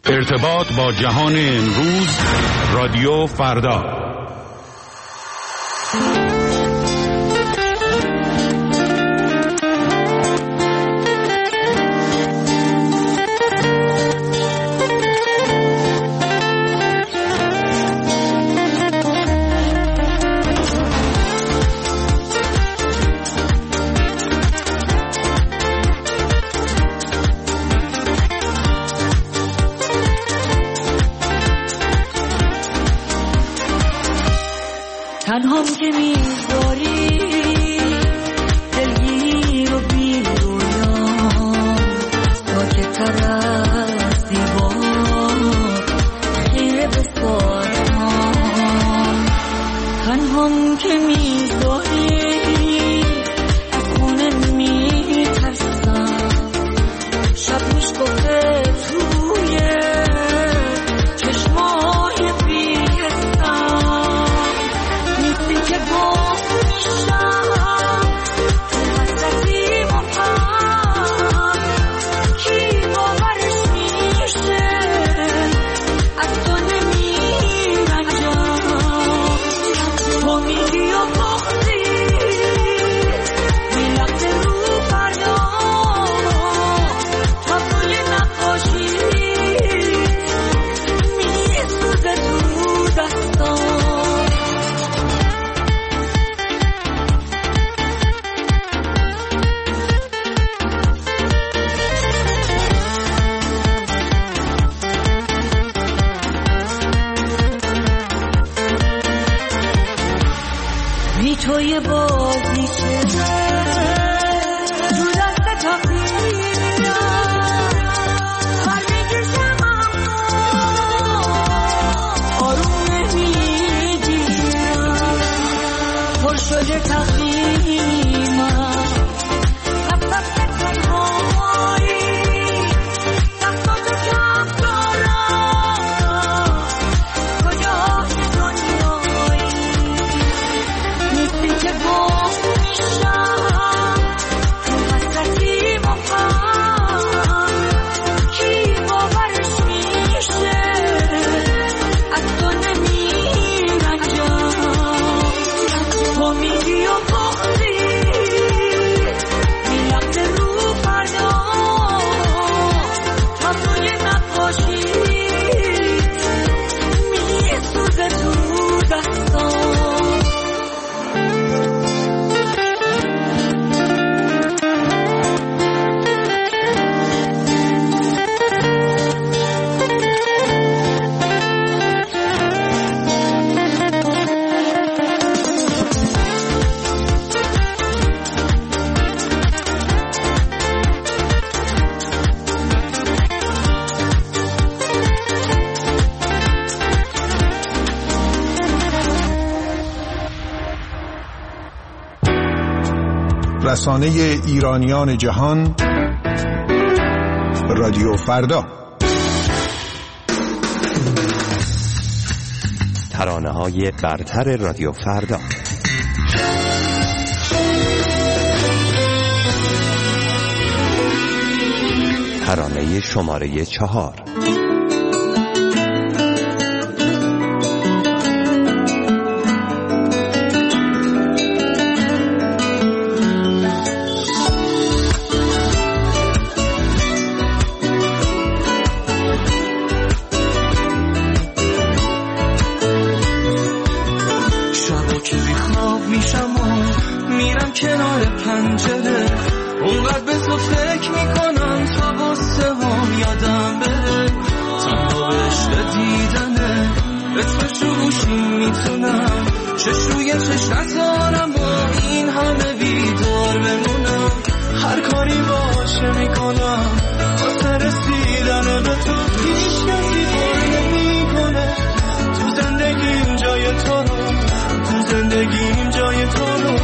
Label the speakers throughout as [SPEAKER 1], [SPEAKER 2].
[SPEAKER 1] ارتباط با جهان امروز، رادیو فردا.
[SPEAKER 2] تنهام که میذاری دلگیر و بی رویان، ساکت‌تر از دیوار خیره به سازمان. تنهام که میذاری از خونه میترسم، شب میشکفه توی چشمای بی‌حسم. که باشم تو حسرتی مبهم، کی باورش میشه از تو نمیرنجم. تو میگی و باختی میلغزه رو فردا، تابلوی نقاشی میسوزه تو دستام. توی بازیچه تو دست تقدیرم، هر میکشم اما آروم نمیگیرم. پر شده تقدیمم، نفس تنهایی دستات کم دارم. کجای دنیایی نیستی که باشم تو حسرتی مبهم، کی باورش میشه از تو نمیرنجم. تو میگی و باختی میلغزه رو فردا، تابلوی نقاشی میسوزه تو دستام.
[SPEAKER 3] رسانه ایرانیان جهان، رادیو فردا.
[SPEAKER 4] ترانه‌های برتر رادیو فردا. ترانه شماره 4.
[SPEAKER 5] کنار پنجره اونقدر به تو فکر میکنم تا غصه هم یادم بره. تنها عشق دیدنه به تو جوشی میتونم چش روی چش نذارم با این همه بیدار بمونم. هر کاری باشه میکنم واسه رسیدن به تو، هیچ کسی بار نمیکنه تو زندگیم جای تو رو، تو زندگیم جای تو رو.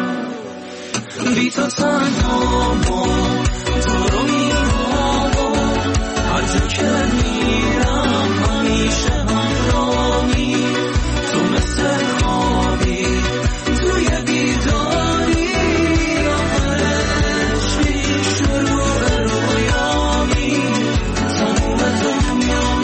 [SPEAKER 5] بی تو تنهام تو رو میرم، هر جا که میرم همیشه همراهی. تو مثل خوابی توی بیداری، آخرش می شروع رویامی. تموم دنیا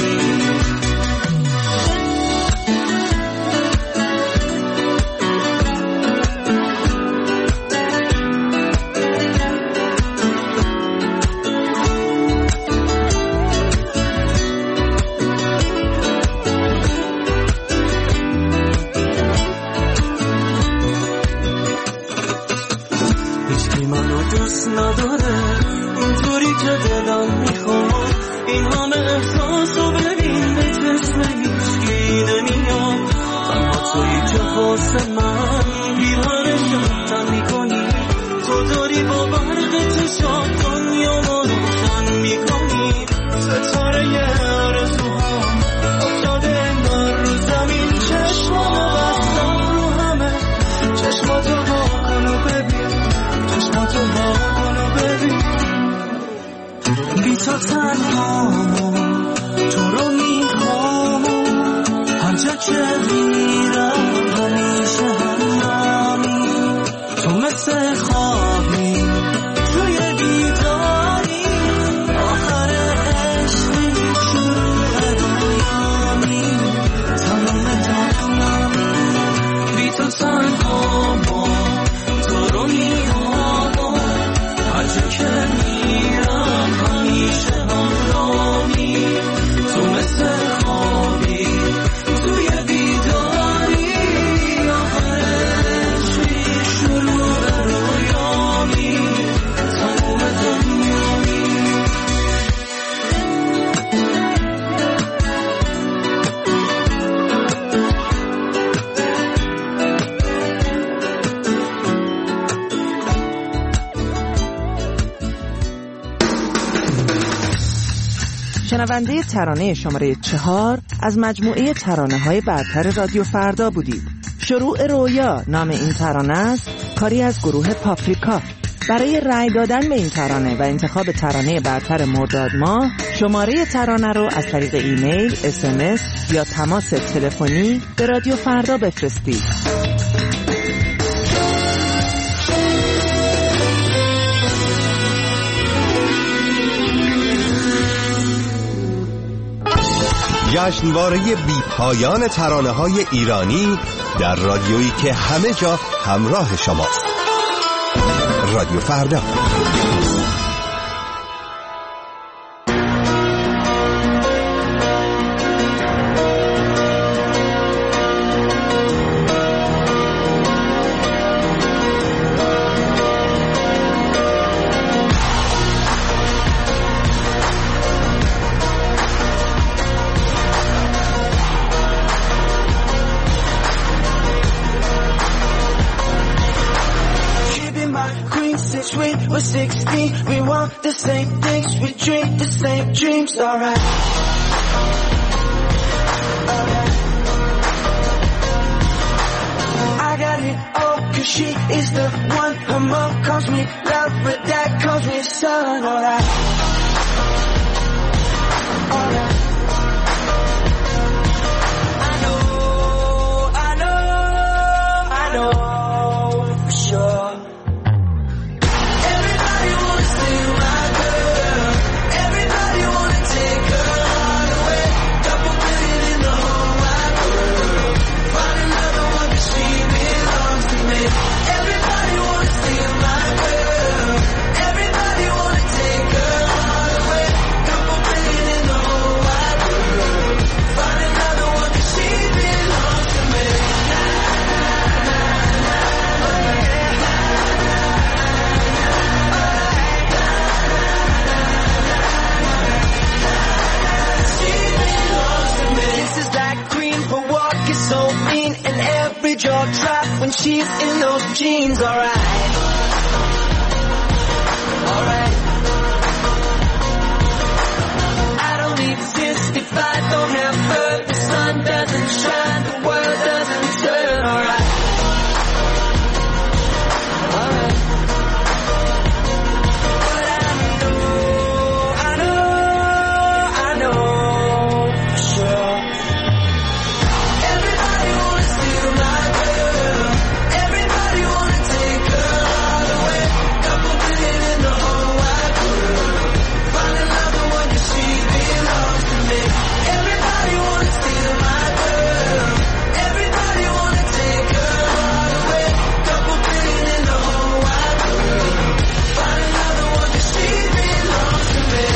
[SPEAKER 5] واسه من بیوانه شدن میکنی تو داری با برق چشات دنیا ما روشن میکنی ستاره آرزوها افتاده انگار رو زمین چشمانو بستم رو همه چشماتو وا کن و ببین چشماتو وا کن و ببین بی تو تنها تو رو میخوام هر جا که میرم همیشه همراهی تو مثل خوابی توی بیداری آخر عشقی شروع دنیامی تمام بی تو تنها تو رو میخوام هر جا که میرم همیشه همراهی تو مثل خوابی توی بیداری آخرش شروع رویامی تمام دنیامی
[SPEAKER 6] شنونده ترانه شماره 4 از مجموعه ترانه‌های برتر رادیو فردا بودید. شروع رویا نام این ترانه است، کاری از گروه پاپریکا. برای رأی دادن به این ترانه و انتخاب ترانه برتر مرداد ماه شماره ترانه رو از طریق ایمیل، SMS یا تماس تلفنی به رادیو فردا بفرستید.
[SPEAKER 7] جشنواره بی پایان ترانه‌های ایرانی در رادیویی که همه جا همراه شماست. رادیو فردا.
[SPEAKER 5] We're 16, we want the same things, we dream the same dreams, alright. I got it all, cause she is the one. Her mom calls me love, but dad calls me son, alright. Alright. I know, for sure. Jaw drop when she's in those jeans, alright. Alright. I don't exist if I don't have her. The sun doesn't shine, the world doesn't turn, alright. Alright. But I know for sure. Everybody wants to steal my girl. Everybody wanna take her all away. Couple billion in the whole wide world. Find another one 'cause she belongs to me. Everybody wanna steal my girl. Everybody wanna take her all away. Couple billion in the whole wide world. Find another one 'cause she belongs to me.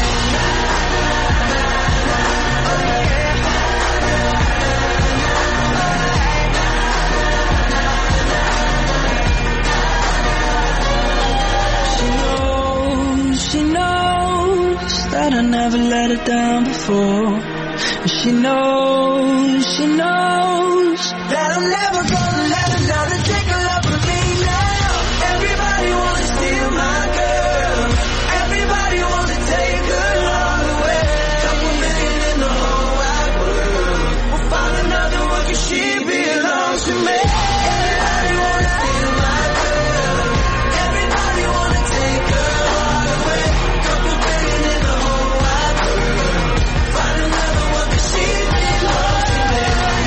[SPEAKER 5] She knows that I never let her down before.
[SPEAKER 2] She knows that I'm never gonna let another take a love with me now. Everybody wanna steal my girl. Everybody wanna take her all away. Couple million in the whole wide world. We'll find another one 'cause she belongs to me. Everybody wanna steal my girl. Everybody wanna take her all away. Couple million in the whole wide world. Find another one 'cause she belongs to me.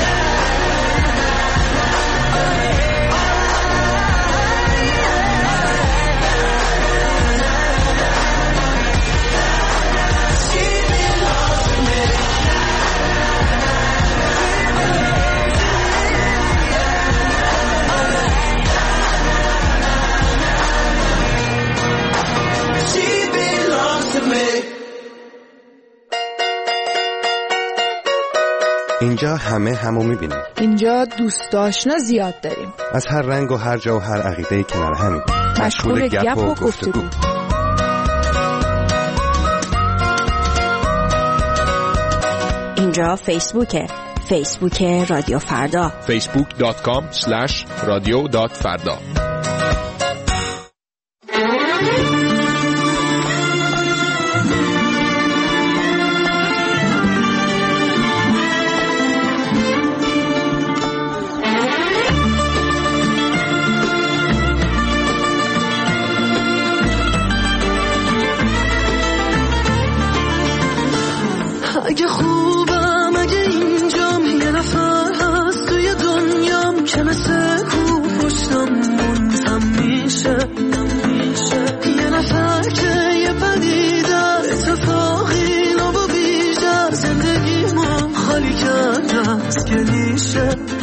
[SPEAKER 2] She belongs to me. She belongs to me.
[SPEAKER 7] اینجا همه همو میبینیم.
[SPEAKER 8] اینجا دوست آشنا زیاد داریم.
[SPEAKER 7] از هر رنگ و هر جا و هر عقیده‌ای کنار همیم.
[SPEAKER 8] مشغول گپ و گفتگو.
[SPEAKER 9] اینجا فیسبوک رادیو فردا.
[SPEAKER 10] facebook.com/radio.farda.
[SPEAKER 2] اگه خوبم اگه اینجام یه نفر هست توی دنیام که مثل کوه پشتم منتم میشه یه نفر که یه پدیده اتفاقی نو و بیشتر زندگی ما خالی کرده از گلیشه